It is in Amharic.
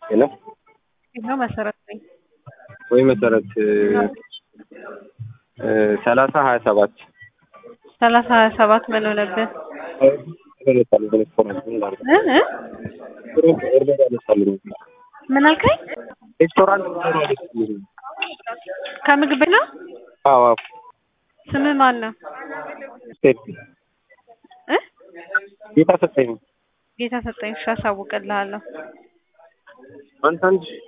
ሄሎ ነው መሰረት ነኝ ወይ መሰረት 3027 3027 ምን ሆነብህ? ምን አልከኝ? ሬስቶራንት ከምግብ ቤት ነው? አዎ ስምህ ማን ነው? ስቴት ጌታ ሰጠኝ ጌታ ሰጠኝ። እሺ አሳውቅልሃለሁ። አንተ